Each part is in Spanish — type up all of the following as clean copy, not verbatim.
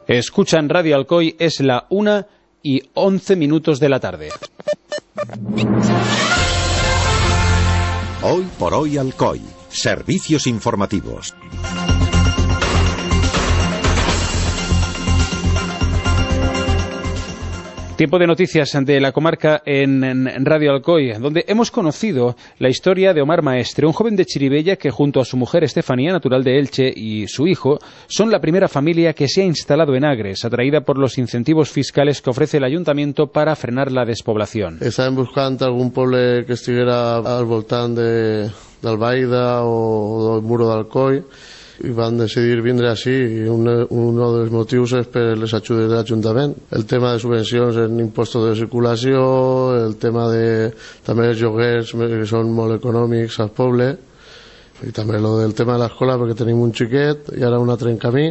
Escuchan Radio Alcoy, es la 1:11 de la tarde. Hoy por hoy Alcoy. Servicios informativos. Tiempo de noticias de la comarca en Radio Alcoy, donde hemos conocido la historia de Omar Maestre, un joven de Chirivella que junto a su mujer Estefanía, natural de Elche, y su hijo, son la primera familia que se ha instalado en Agres, atraída por los incentivos fiscales que ofrece el ayuntamiento para frenar la despoblación. Estaven buscant algun poble que estiguera al voltant d'Albaida o del Muro d'Alcoi, i van decidir vindre així, i un dels motius és per les ajudes de l'Ajuntament. El tema de subvencions en impostos de circulació, el tema de també els lloguers que són molt econòmics al poble, i també el tema de l'escola perquè tenim un xiquet i ara un altre en camí,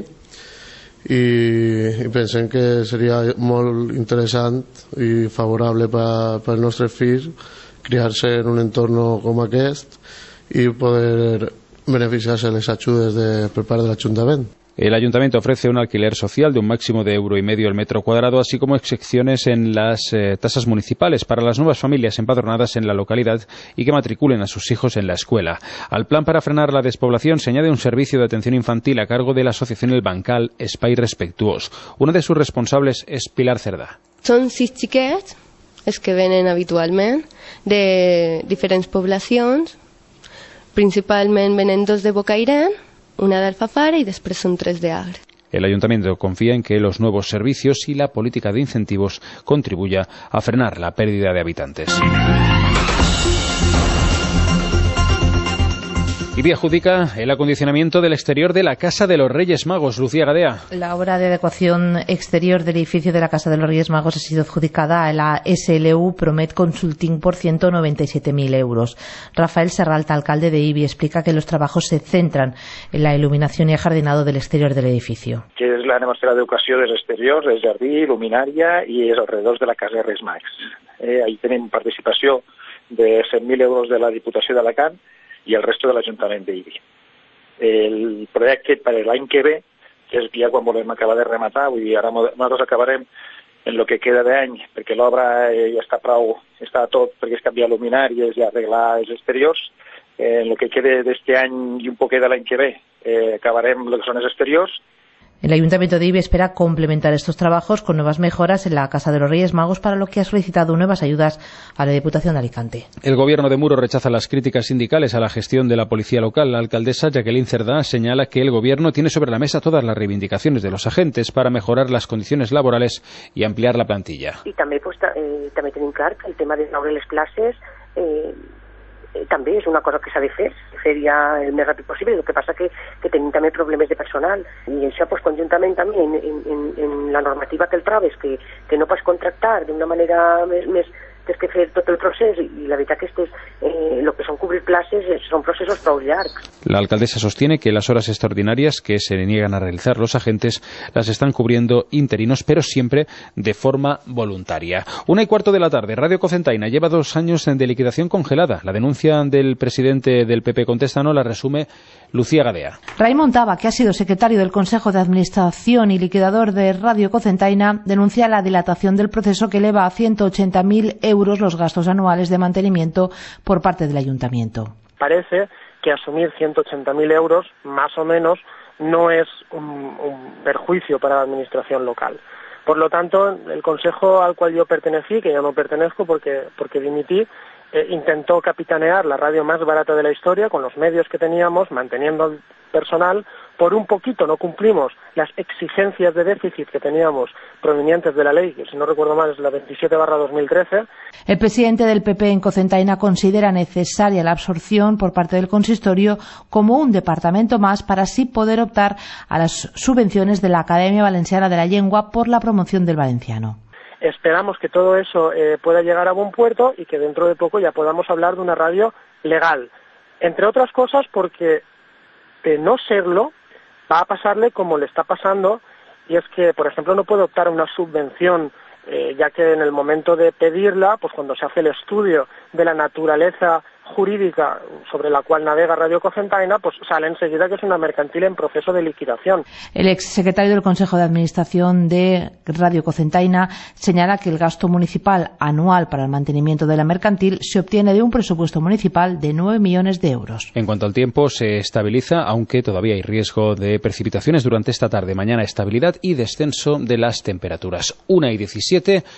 i pensem que seria molt interessant i favorable per als nostres fills criar-se en un entorn com aquest i poder beneficiarse de las ayudas por parte del Ayuntamiento. El Ayuntamiento ofrece un alquiler social de un máximo de €1,50 el metro cuadrado, así como excepciones en las tasas municipales para las nuevas familias empadronadas en la localidad y que matriculen a sus hijos en la escuela. Al plan para frenar la despoblación se añade un servicio de atención infantil a cargo de la asociación El Bancal, Espai Respectuós. Una de sus responsables es Pilar Cerdà. Són 6 xiquets, els que venen habitualment, de diferents poblacions. Principalment venen 2 de Bocairent, una d'Alfafara y després son 3 de Agres. El Ayuntamiento confía en que los nuevos servicios y la política de incentivos contribuya a frenar la pérdida de habitantes. IBI adjudica el acondicionamiento del exterior de la Casa de los Reyes Magos. Lucía Gadea. La obra de adecuación exterior del edificio de la Casa de los Reyes Magos ha sido adjudicada a la SLU Promet Consulting por 197.000 euros. Rafael Serralta, alcalde de IBI, explica que los trabajos se centran en la iluminación y ajardinado del exterior del edificio. Que és la nostra adequació dels exteriors, del jardí, luminària i els alrededors de la Casa de Reis Mags. Ahí tenim participació de 100.000 euros de la Diputació d'Alacant i el resto de l'Ajuntament d'Ibi. El projecte per l'any que ve, que és ja quan volem acabar de rematar, vull dir, ara nosaltres acabarem en el que queda d'any, perquè l'obra ja està tot, perquè és canviar luminàries i arreglar els exteriors. En el que queda d'este any i un poquet de l'any que ve, acabarem el que són els exteriors. El Ayuntamiento de IBI espera complementar estos trabajos con nuevas mejoras en la Casa de los Reyes Magos, para lo que ha solicitado nuevas ayudas a la Diputación de Alicante. El Gobierno de Muro rechaza las críticas sindicales a la gestión de la policía local. La alcaldesa Jacqueline Cerdà señala que el Gobierno tiene sobre la mesa todas las reivindicaciones de los agentes para mejorar las condiciones laborales y ampliar la plantilla. I també tenim clar que el tema de treure les places també és una cosa que s'ha de fer ja el més ràpid possible. El que passa que tenim també problemes de personal, i això conjuntament també en la normativa que el trobes, que no pots contractar d'una manera més, tens que fer tot el procés, i la veritat que el que són cobrir places són processos prou llargs. La alcaldesa sostiene que las horas extraordinarias que se niegan a realizar los agentes las están cubriendo interinos, pero siempre de forma voluntaria. 1:15 de la tarde. Radio Cocentaina lleva 2 años de liquidación congelada. La denuncia del presidente del PP Contestano la resume Lucía Gadea. Raimon Taba, que ha sido secretario del Consejo de Administración y liquidador de Radio Cocentaina, denuncia la dilatación del proceso que eleva a 180.000 euros los gastos anuales de mantenimiento por parte del Ayuntamiento. Parece que asumir 180.000 euros, más o menos, no es un perjuicio para la administración local. Por lo tanto, el consejo al cual yo pertenecí, que ya no pertenezco porque dimití, intentó capitanear la radio más barata de la historia con los medios que teníamos, manteniendo el personal. Por un poquito no cumplimos las exigencias de déficit que teníamos provenientes de la ley, que si no recuerdo mal es la 27/2013. El presidente del PP en Cocentaina considera necesaria la absorción por parte del consistorio como un departamento más, para así poder optar a las subvenciones de la Academia Valenciana de la Llengua por la promoción del valenciano. Esperamos que todo eso pueda llegar a buen puerto y que dentro de poco ya podamos hablar de una radio legal. Entre otras cosas porque de no serlo va a pasarle como le está pasando, y es que, por ejemplo, no puede optar a una subvención, ya que en el momento de pedirla, pues cuando se hace el estudio de la naturaleza jurídica sobre la cual navega Radio Cocentaina, pues sale enseguida que es una mercantil en proceso de liquidación. El exsecretario del Consejo de Administración de Radio Cocentaina señala que el gasto municipal anual para el mantenimiento de la mercantil se obtiene de un presupuesto municipal de 9 millones de euros. En cuanto al tiempo, se estabiliza, aunque todavía hay riesgo de precipitaciones durante esta tarde. Mañana estabilidad y descenso de las temperaturas. 1:17.